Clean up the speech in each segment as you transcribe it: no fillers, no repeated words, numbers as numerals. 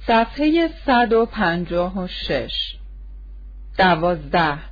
صفحه 156. 12.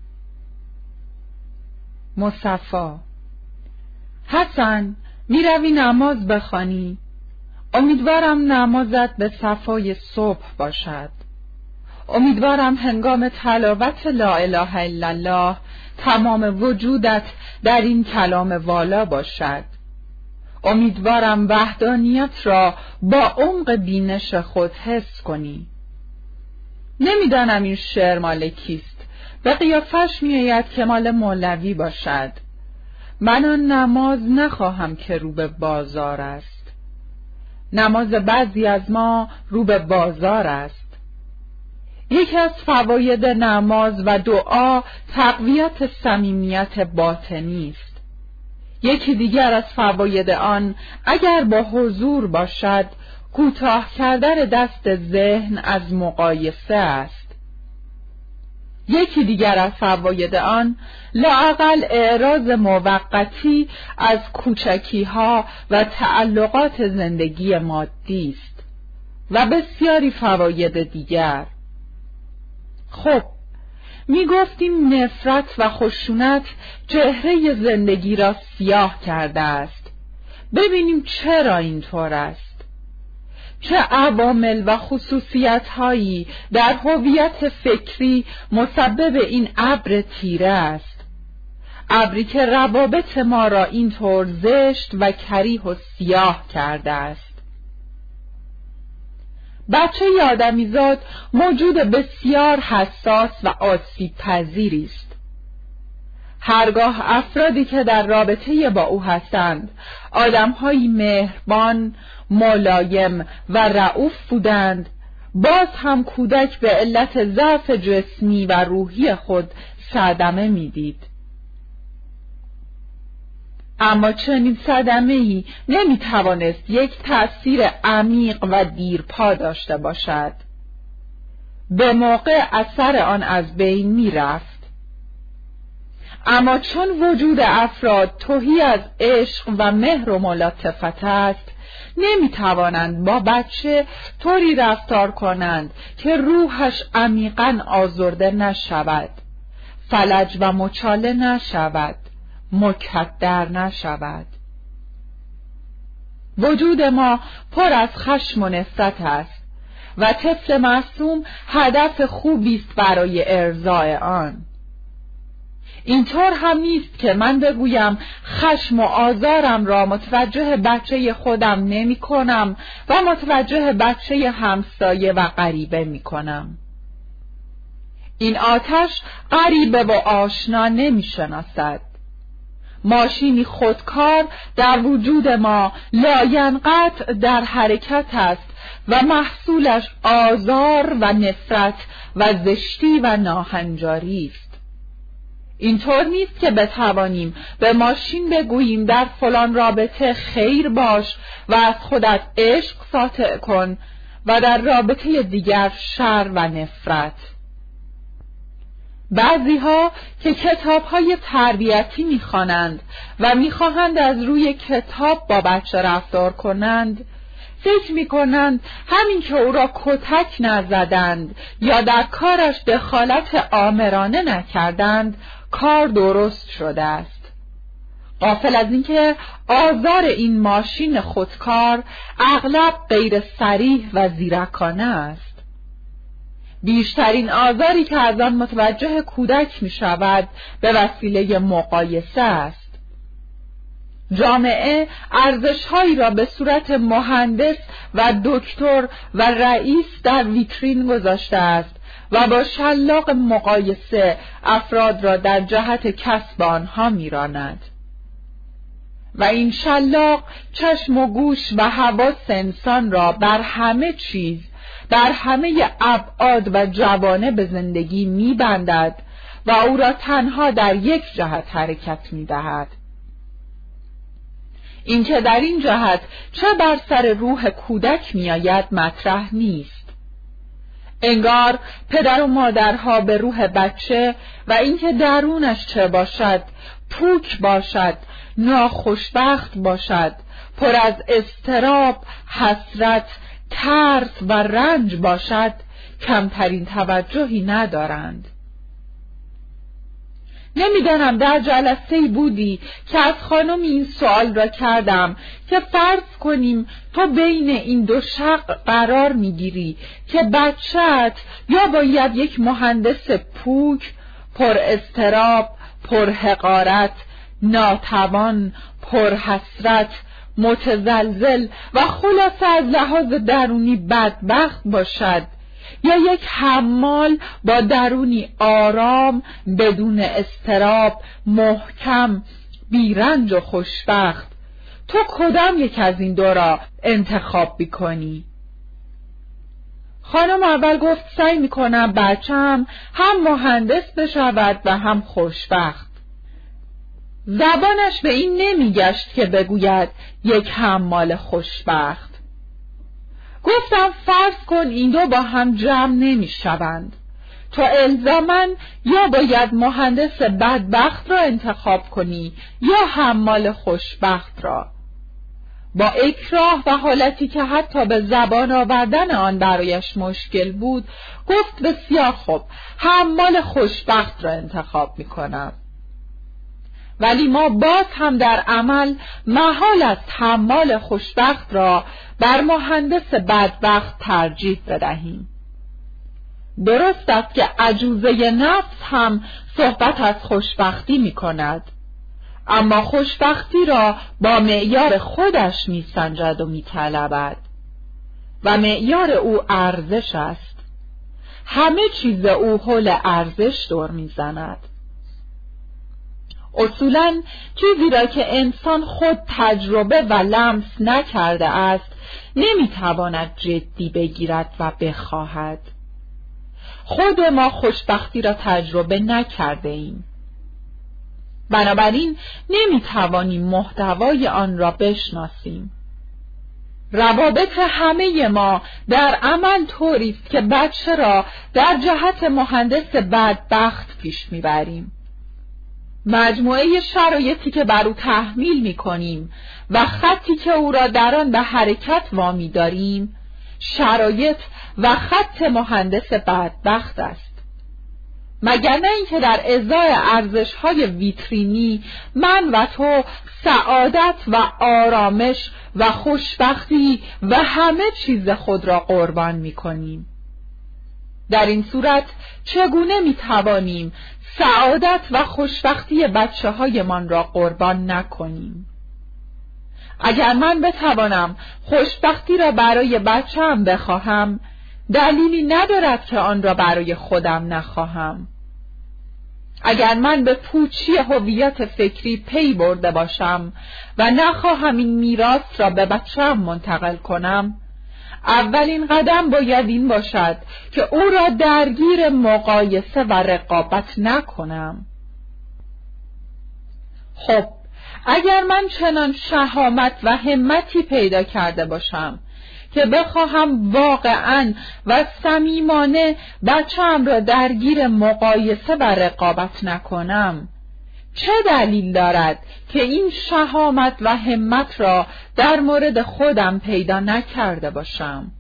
مصفا: حسن، می روی نماز بخوانی؟ امیدوارم نمازت به صفای صبح باشد. امیدوارم هنگام تلاوت لا اله الا الله تمام وجودت در این کلام والا باشد. امیدوارم وحدانیت را با عمق بینش خود حس کنی. نمیدانم این شعر مال کیست. به قیافش میآید که مال مولوی باشد. من آن نماز نخواهم که رو به بازار است. نماز بعضی از ما رو به بازار است. یکی از فواید نماز و دعا تقویت صمیمیت باطنی است. یکی دیگر از فواید آن اگر با حضور باشد کوتاه کردن دست ذهن از مقایسه است. یکی دیگر از فواید آن لااقل اعراض موقتی از کوچکی‌ها و تعلقات زندگی مادی است و بسیاری فواید دیگر. خب، می گفتیم نفرت و خشونت چهره زندگی را سیاه کرده است. ببینیم چرا اینطور است. چه عوامل و خصوصیت هایی در هویت فکری مسبب این ابر تیره است، ابری که روابط ما را اینطور زشت و کریه و سیاه کرده است. بچه آدمیزاد موجود بسیار حساس و آسیب پذیری است. هرگاه افرادی که در رابطه با او هستند آدم‌هایی مهربان، ملایم و رئوف بودند، باز هم کودک به علت ضعف جسمی و روحی خود صدمه می‌دید. اما چنین صدمه‌ای نمی‌توانست یک تأثیر عمیق و دیرپا داشته باشد. به موقع اثر آن از بین می‌رفت. اما چون وجود افراد تهی از عشق و مهر و ملاطفت است، نمی‌توانند با بچه طوری رفتار کنند که روحش عمیقاً آزرده نشود، فلج و مچاله نشود، مکدر نشود. وجود ما پر از خشم و نفرت است و طفل معصوم هدف خوبی است برای ارضای آن. اینطور هم نیست که من بگویم خشم و آزارم را متوجه بچه خودم نمی کنم و متوجه بچه همسایه و غریبه می کنم. این آتش غریبه و آشنا نمی شناسد. ماشینی خودکار در وجود ما لاینقطع در حرکت است و محصولش آزار و نفرت و زشتی و ناهنجاری است. اینطور نیست که بتوانیم به ماشین بگوییم در فلان رابطه خیر باش و از خودت عشق ساطع کن و در رابطه دیگر شر و نفرت. بعضی‌ها که کتاب‌های تربیتی می‌خوانند و می‌خواهند از روی کتاب با بچه رفتار کنند، فکر می‌کنند همین که او را کتک نزدند یا در کارش دخالت آمرانه نکردند، کار درست شده است. غافل از اینکه آزار این ماشین خودکار اغلب غیر صریح و زیرکانه است. بیشترین آزاری که از آن متوجه کودک می شود به وسیله مقایسه است. جامعه ارزش‌هایی را به صورت مهندس و دکتر و رئیس در ویترین گذاشته است و با شلاق مقایسه افراد را در جهت کسب آنها می‌راند. و این شلاق چشم و گوش و حواس انسان را بر همه چیز، در همه ابعاد و جوانب زندگی می‌بندد و او را تنها در یک جهت حرکت می‌دهد. اینکه در این جهت چه بر سر روح کودک می‌آید مطرح نیست. انگار پدر و مادرها به روح بچه و اینکه درونش چه باشد، پوک باشد، ناخوشبخت باشد، پر از اضطراب، حسرت، ترس و رنج باشد کمترین توجهی ندارند. نمیدانم در جلسه‌ای بودی که از خانم این سوال را کردم که فرض کنیم تو بین این دو شق قرار میگیری که بچه‌ت یا باید یک مهندس پوک، پر اضطراب، پر حقارت، ناتوان، پر حسرت، متزلزل و خلاصه از لحاظ درونی بدبخت باشد، یا یک حمال با درونی آرام، بدون اضطراب، محکم، بیرنج و خوشبخت. تو کدام یک از این دو را انتخاب می‌کنی؟ خانم اول گفت سعی می‌کنم بچه‌م هم مهندس بشود و هم خوشبخت. زبانش به این نمیگشت که بگوید یک حمال خوشبخت. گفتم فرض کن این دو با هم جمع نمی شوند. تو الزاماً یا باید مهندس بدبخت را انتخاب کنی یا حمال خوشبخت را. با اکراه و حالتی که حتی به زبان آوردن آن برایش مشکل بود گفت بسیار خوب، حمال خوشبخت را انتخاب می کنم. ولی ما باز هم در عمل محال است حمال خوشبخت را بر مهندس بدبخت ترجیح بدهیم. درست است که عجوزه نفس هم صحبت از خوشبختی می کند، اما خوشبختی را با معیار خودش می سنجد و می طلبد و معیار او ارزش است. همه چیز او حول ارزش دور می زند. اصولاً چیزی را که انسان خود تجربه و لمس نکرده است نمیتواند جدی بگیرد و بخواهد. خود ما خوشبختی را تجربه نکرده ایم، بنابراین نمیتوانیم محتوای آن را بشناسیم. روابط همه ما در عمل طوری است که بچه را در جهت مهندس بدبخت پیش میبریم. مجموعه شرایطی که بر او تحمیل می‌کنیم و خطی که او را در آن به حرکت وامی داریم، شرایط و خط مهندس بدبخت است. مگر نه اینکه در ازای ارزش‌های ویترینی من و تو سعادت و آرامش و خوشبختی و همه چیز خود را قربان می‌کنیم. در این صورت چگونه می‌توانیم سعادت و خوشبختی بچه‌هایمان را قربان نکنیم؟ اگر من بتوانم خوشبختی را برای بچه‌ام بخواهم، دلیلی ندارد که آن را برای خودم نخواهم. اگر من به پوچی هویت فکری پی برده باشم و نخواهم این میراث را به بچه‌ام منتقل کنم، اولین قدم باید این باشد که او را درگیر مقایسه و رقابت نکنم. خب اگر من چنان شهامت و همتی پیدا کرده باشم که بخواهم واقعاً و صمیمانه بچه‌ام را درگیر مقایسه و رقابت نکنم، چه دلیل دارد که این شهامت و همت را در مورد خودم پیدا نکرده باشم؟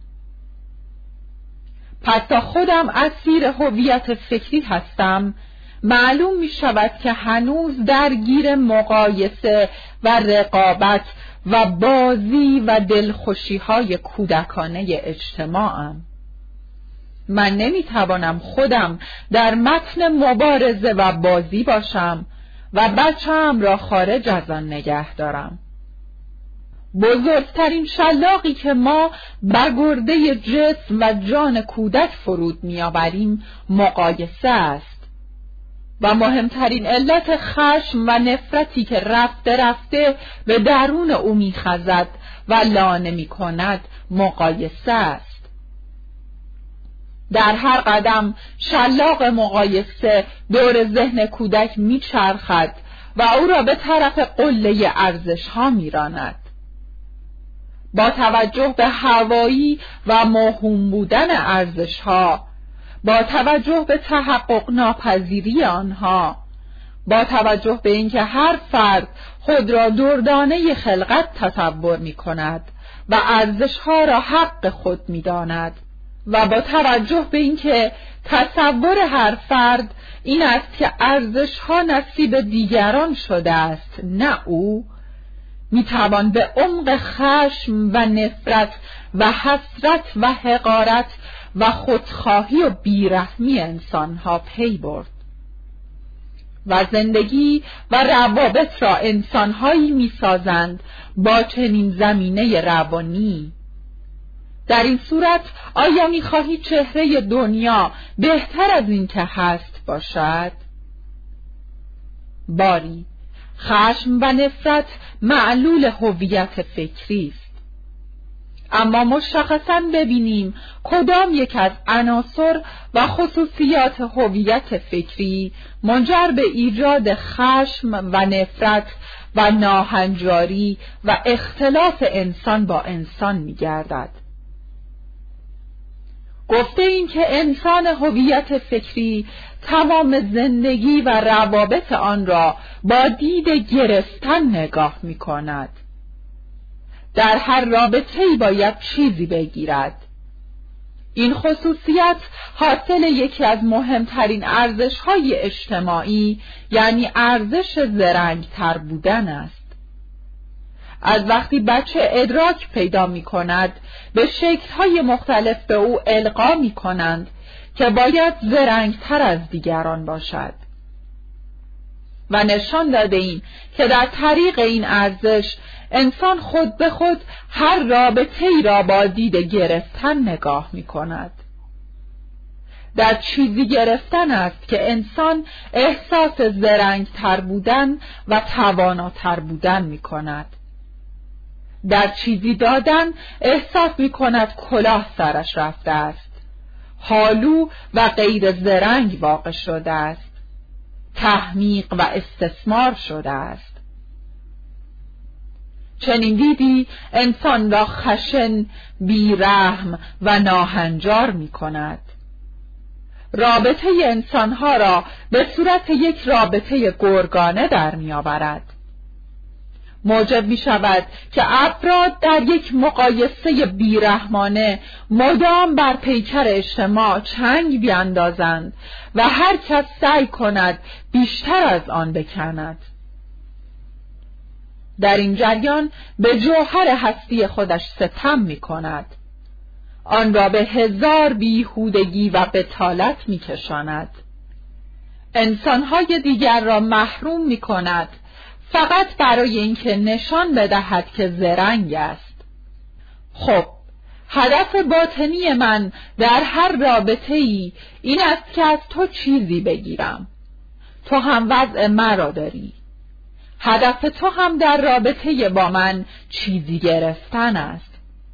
پس تا خودم اسیر هویت فکری هستم، معلوم می شود که هنوز درگیر مقایسه و رقابت و بازی و دلخوشی های کودکانه اجتماعم. من نمی توانم خودم در متن مبارزه و بازی باشم و بچه‌ام را خارج از آن نگه دارم. بزرگترین شلاقی که ما بر گرده جسم و جان کودک فرود می‌آوریم مقایسه است و مهمترین علت خشم و نفرتی که رفته رفته به درون او می‌خزد و لانه می‌کند مقایسه است. در هر قدم شلاق مقایسه دور ذهن کودک میچرخد و او را به طرف قله ارزش‌ها میراند. با توجه به هوایی و موهوم بودن ارزش‌ها، با توجه به تحقق ناپذیری آنها، با توجه به اینکه هر فرد خود را دردانه خلقت تصور می‌کند و ارزش‌ها را حق خود می‌داند و با توجه به اینکه تصور هر فرد این است که ارزش‌ها نصیب دیگران شده است نه او، می‌توان به عمق خشم و نفرت و حسرت و حقارت و خودخواهی و بیرحمی انسان‌ها پی برد و زندگی و روابط را انسان‌هایی می‌سازند با چنین زمینه روانی. در این صورت آیا می‌خواهی چهره دنیا بهتر از این که هست باشد؟ باری خشم و نفرت معلول هویت فکری است، اما مشخصاً ببینیم کدام یک از عناصر و خصوصیات هویت فکری منجر به ایجاد خشم و نفرت و ناهنجاری و اختلاف انسان با انسان می‌گردد. گفته این که انسان هویت فکری تمام زندگی و روابط آن را با دید گرفتن نگاه می‌کند. در هر رابطه‌ای باید چیزی بگیرد. این خصوصیت حاصل یکی از مهمترین ارزش‌های اجتماعی، یعنی ارزش زرنگ‌تر بودن است. از وقتی بچه ادراک پیدا می‌کند، به شکل‌های مختلف به او القا می‌کنند که باید زرنگ‌تر از دیگران باشد و نشان داده ایم که در طریق این ارزش انسان خود به خود هر رابطه‌ای را با دید گرفتن نگاه می‌کند. در چیزی گرفتن است که انسان احساس زرنگ‌تر بودن و تواناتر بودن می‌کند. در چیزی دادن احساس می‌کند کلاه سرش رفته است، حالو و غیر زرنگ واقع شده است، تحمیق و استثمار شده است. چنین دیدی انسان را خشن، بیرحم و ناهنجار می‌کند. رابطه انسانها را به صورت یک رابطه گرگانه در می‌آورد. موجب می شود که افراد در یک مقایسه بیرحمانه مدام بر پیکر اجتماع چنگ بیاندازند و هر کس سعی کند بیشتر از آن بکند. در این جریان به جوهر هستی خودش ستم می کند، آن را به هزار بیهودگی و بطالت می کشاند. انسانهای دیگر را محروم می کند فقط برای اینکه نشان بدهد که زرنگ است. خب، هدف باطنی من در هر رابطه‌ای این است که از تو چیزی بگیرم. تو هم وضع مرا داری. هدف تو هم در رابطه با من چیزی گرفتن است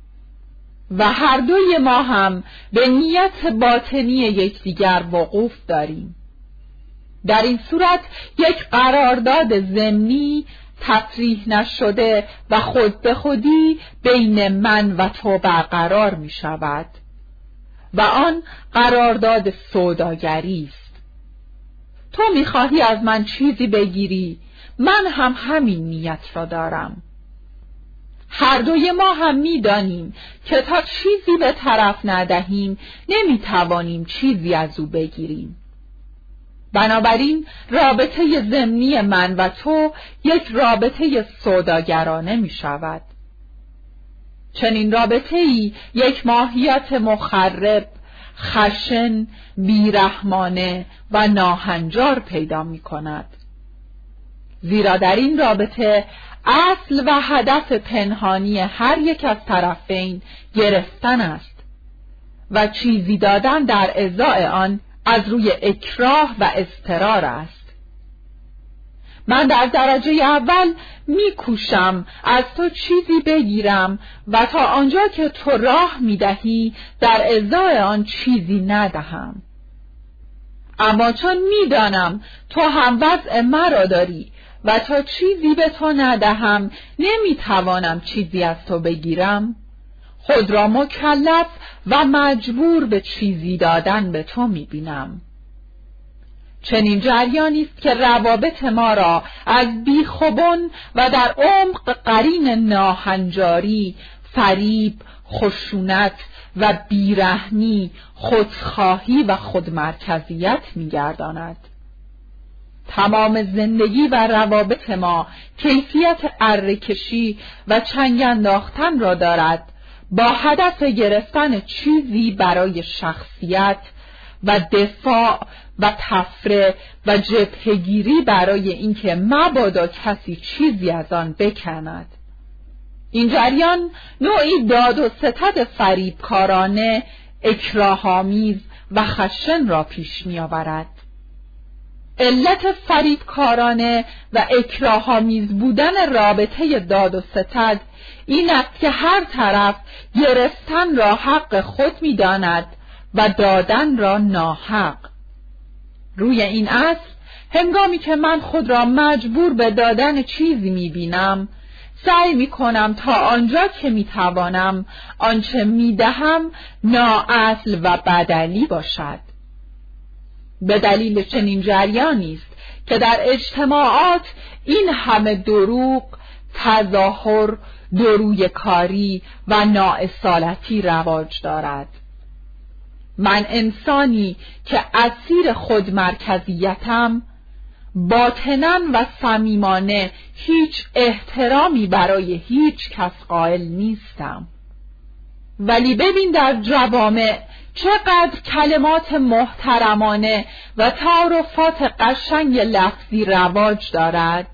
و هر دوی ما هم به نیت باطنی یکدیگر وقوف داریم. در این صورت یک قرارداد ضمنی تصریح نشده و خود به خودی بین من و تو برقرار می شود و آن قرارداد سوداگری است. تو می خواهی از من چیزی بگیری، من هم همین نیت را دارم. هر دوی ما هم می دانیم که تا چیزی به طرف ندهیم نمی توانیم چیزی از او بگیریم. بنابراین رابطه ضمنی من و تو یک رابطه سوداگرانه می شود. چنین رابطه‌ای یک ماهیت مخرب، خشن، بیرحمانه و ناهنجار پیدا می کند. زیرا در این رابطه اصل و هدف پنهانی هر یک از طرفین گرفتن است و چیزی دادن در ازای آن از روی اکراه و اضطرار است. من در درجه اول میکوشم از تو چیزی بگیرم و تا آنجا که تو راه میدهی در ازای آن چیزی ندهم. اما چون میدانم تو هم وضع مرا داری و تا چیزی به تو ندهم نمیتوانم چیزی از تو بگیرم، خود را مکلف و مجبور به چیزی دادن به تو میبینم. چنین جریانی است که روابط ما را از بیخوبان و در عمق قرین ناهنجاری، فریب، خشونت و بیرحمی، خودخواهی و خودمرکزیت می‌گرداند. تمام زندگی و روابط ما کیفیت اره‌کشی و چنگ انداختن را دارد، با هدف گرفتن چیزی برای شخصیت و دفاع و تفره و جبهه‌گیری برای اینکه مبادا کسی چیزی از آن بکند. این جریان نوعی داد و ستد فریبکارانه، اکراه‌آمیز و خشن را پیش می‌آورد. علت فریبکارانه و اکراه‌آمیز بودن رابطه داد و ستد این است که هر طرف گرفتن را حق خود می‌داند و دادن را ناحق. روی این اصل هنگامی که من خود را مجبور به دادن چیزی می‌بینم، سعی می‌کنم تا آنجا که می‌توانم آنچه می‌دهم نااصل و بدلی باشد. به دلیل چنین جریانی است که در اجتماعات این همه دروغ، تظاهر، دورویکاری و نااصالتی رواج دارد. من انسانی که اسیر خودمرکزیتم، باطناً و صمیمانه هیچ احترامی برای هیچ کس قائل نیستم. ولی ببین در جوامع چقدر کلمات محترمانه و تعارفات قشنگ لفظی رواج دارد.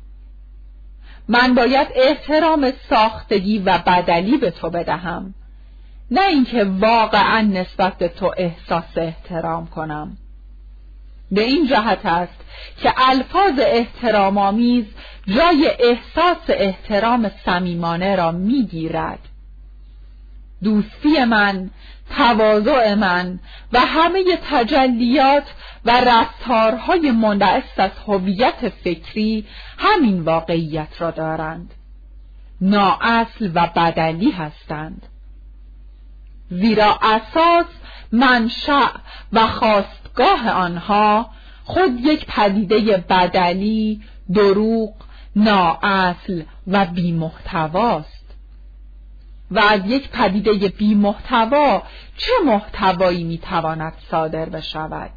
من باید احترام ساختگی و بدلی به تو بدهم، نه اینکه واقعا نسبت به تو احساس احترام کنم. به این جهت است که الفاظ احترام‌آمیز جای احساس احترام صمیمانه را می‌گیرد. دوستی من، تواضع من و همه تجلیات و رفتارهای منبعث از هویت فکری همین واقعیت را دارند. نااصل و بدلی هستند. زیرا اساس، منشأ و خاستگاه آنها خود یک پدیده بدلی، دروغ، نااصل و بی‌محتواست. و از یک پدیده بی‌محتوا چه محتوایی میتواند صادر بشود؟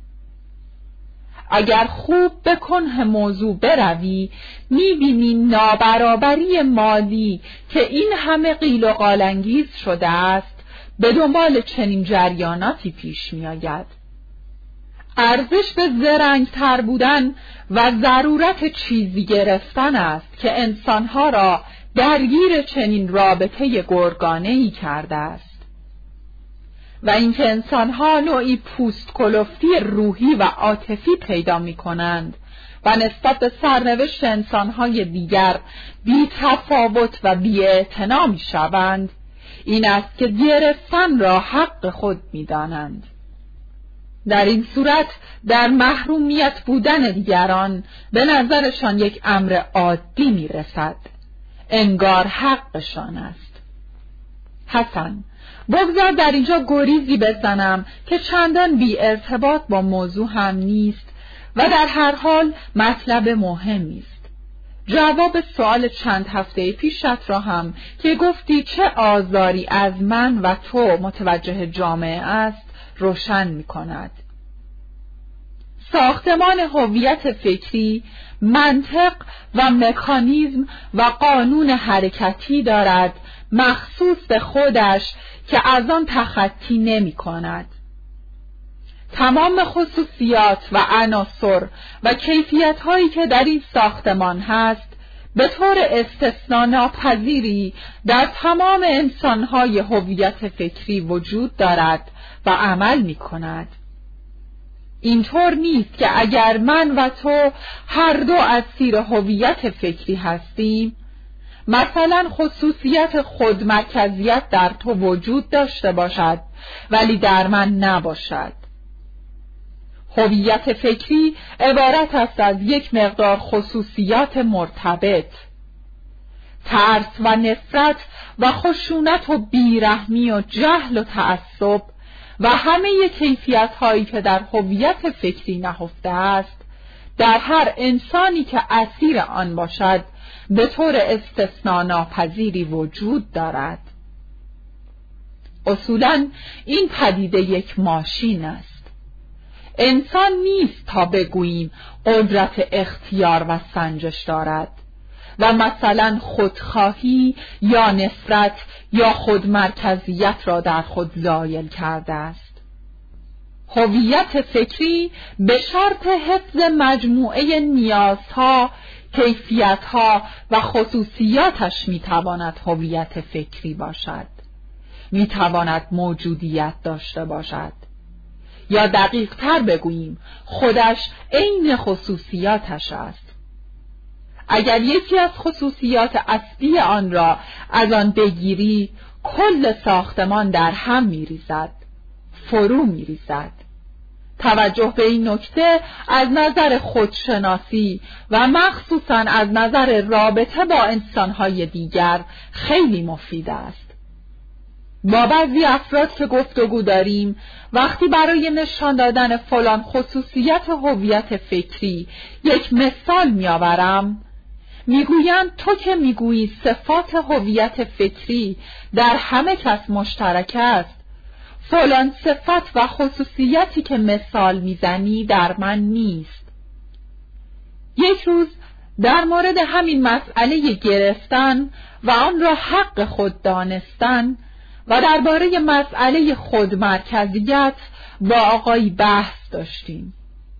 اگر خوب به کنه موضوع بروی، میبینی نابرابری مالی که این همه قیل و قال‌انگیز شده است به دنبال چنین جریاناتی پیش میآید. ارزش به زرنگتر بودن و ضرورت چیزی گرفتن است که انسانها را درگیر چنین رابطه گرگانه‌ای کرده است و اینکه انسانها نوعی پوست کلفتی روحی و عاطفی پیدا می‌کنند و نسبت به سرنوشت انسانهای دیگر بی تفاوت و بی اعتنا می‌شوند، این است که گرفتن را حق خود می‌دانند. در این صورت در محرومیت بودن دیگران به نظرشان یک امر عادی می‌رسد، انگار حقشان است. حسن، بگذار در اینجا گریزی بزنم که چندان بی ارتباط با موضوع هم نیست و در هر حال مطلب مهمی است. جواب سوال چند هفته پیشت را هم که گفتی چه آزاری از من و تو متوجه جامعه است روشن می کند. ساختمان هویت فکری منطق و مکانیزم و قانون حرکتی دارد مخصوص به خودش که از آن تخطی نمی کند. تمام خصوصیات و عناصر و کیفیت هایی که در این ساختمان هست به طور استثناء ناپذیری در تمام انسانهای هویت فکری وجود دارد و عمل می کند. اینطور نیست که اگر من و تو هر دو اسیر هویت فکری هستیم، مثلا خصوصیت خودمرکزیت در تو وجود داشته باشد ولی در من نباشد. هویت فکری عبارت است از یک مقدار خصوصیات مرتبط. ترس و نفرت و خشونت و بیرحمی و جهل و تعصب و همه کیفیت هایی که در هویت فکری نهفته است در هر انسانی که اسیر آن باشد به طور استثناء ناپذیری وجود دارد. اصولاً این پدیده یک ماشین است. انسان نیست تا بگوییم قدرت اختیار و سنجش دارد و مثلا خودخواهی یا نفرت یا خودمرکزیت را در خود زایل کرده است. هویت فکری به شرط حفظ مجموعه نیازها، کیفیتها و خصوصیاتش میتواند هویت فکری باشد، میتواند موجودیت داشته باشد، یا دقیق تر بگوییم خودش عین خصوصیاتش است. اگر یکی از خصوصیات اصلی آن را از آن بگیری، کل ساختمان در هم میریزد، فرو میریزد. توجه به این نکته از نظر خودشناسی و مخصوصاً از نظر رابطه با انسانهای دیگر خیلی مفید است. با بعضی افراد که گفتگو داریم، وقتی برای نشان دادن فلان خصوصیت هویت فکری یک مثال میآورم، میگویند تو که میگویی صفات هویت فکری در همه کس مشترک است، فلان صفت و خصوصیتی که مثال میزنی در من نیست. یک روز در مورد همین مسئله گرفتن و آن را حق خود دانستن و درباره مسئله خودمرکزیت با آقایی بحث داشتیم.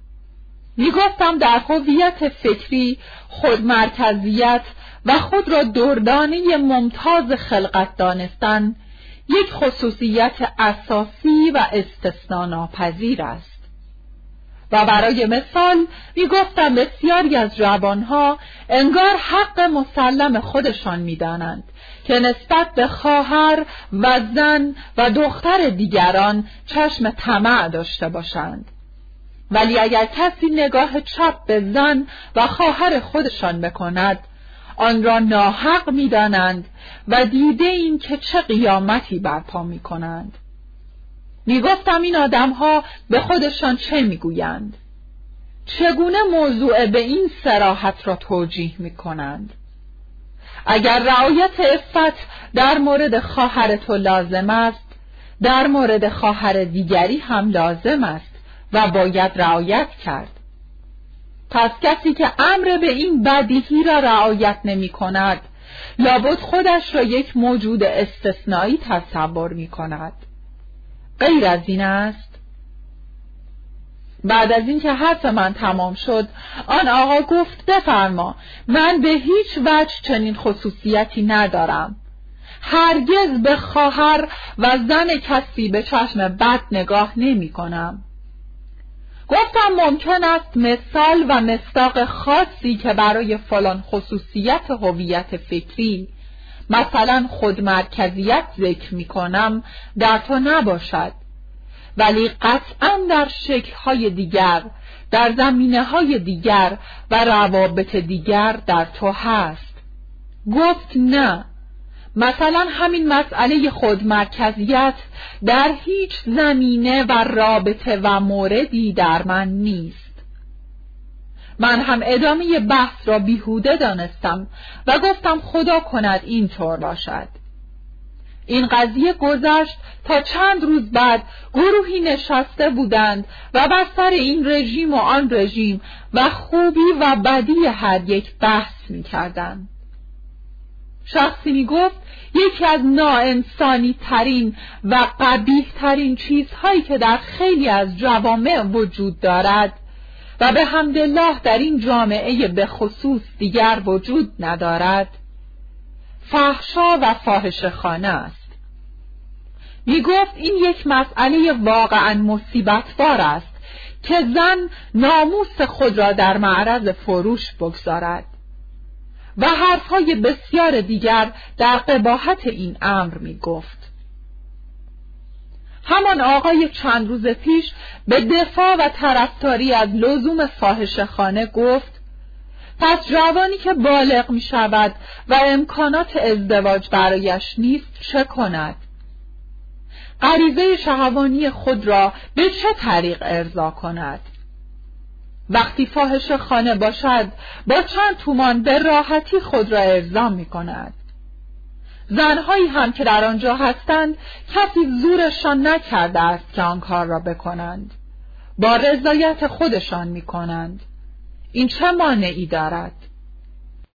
میگفتم در هویت فکری خودمرکزیت و خود را دردانه ممتاز خلقت دانستن یک خصوصیت اساسی و استثناء ناپذیر است. و برای مثال میگفتم بسیاری از جوانها انگار حق مسلم خودشان میدانند که نسبت به خواهر و زن و دختر دیگران چشم طمع داشته باشند، ولی اگر کسی نگاه چپ به زن و خواهر خودشان بکند، آن را ناحق می‌دانند و دیده این که چه قیامتی برپا می‌کنند. میگفتم این آدم‌ها به خودشان چه میگویند؟ چگونه موضوع به این صراحت را توجیه می‌کنند؟ اگر رعایت عفت در مورد خواهر تو لازم است، در مورد خواهر دیگری هم لازم است و باید رعایت کرد. پس کسی که امر به این بدیهی را رعایت نمی کند، لابد خودش را یک موجود استثنایی تصور می کند. غیر از این است. بعد از اینکه حرف من تمام شد، آن آقا گفت بفرما، من به هیچ وجه چنین خصوصیتی ندارم. هرگز به خواهر و زن کسی به چشم بد نگاه نمی کنم. گفتم ممکن است مثال و مصداق خاصی که برای فلان خصوصیت هویت فکری، مثلا خودمرکزیت ذکر می کنم، در تو نباشد، ولی قطعاً در شکل‌های دیگر، در زمینه‌های دیگر و روابط دیگر در تو هست. گفت نه، مثلا همین مسئله خودمرکزیت در هیچ زمینه و رابطه و موردی در من نیست. من هم ادامه بحث را بیهوده دانستم و گفتم خدا کند اینطور باشد. این قضیه گذشت تا چند روز بعد گروهی نشسته بودند و بر سر این رژیم و آن رژیم و خوبی و بدی هر یک بحث می کردند. شخصی می گفت یکی از ناانسانی ترین و قبیح ترین چیزهایی که در خیلی از جوامع وجود دارد و به حمدالله در این جامعه به خصوص دیگر وجود ندارد، فحشا و فاحشه‌خانه است. می گفت این یک مسئله واقعا مصیبت‌بار است که زن ناموس خود را در معرض فروش بگذارد و حرفهای بسیار دیگر در قباحت این امر می گفت. همان آقای چند روز پیش به دفاع و طرفداری از لزوم فاحشه‌خانه گفت پس جوانی که بالغ می شود و امکانات ازدواج برایش نیست چه کند؟ غریزه شهوانی خود را به چه طریق ارضا کند؟ وقتی فاحش خانه باشد با چند تومان به راحتی خود را ارضا می کند. زنهایی هم که در آنجا هستند کسی زورشان نکرده است که آن کار را بکنند. با رضایت خودشان می کنند. این چه مانعی دارد؟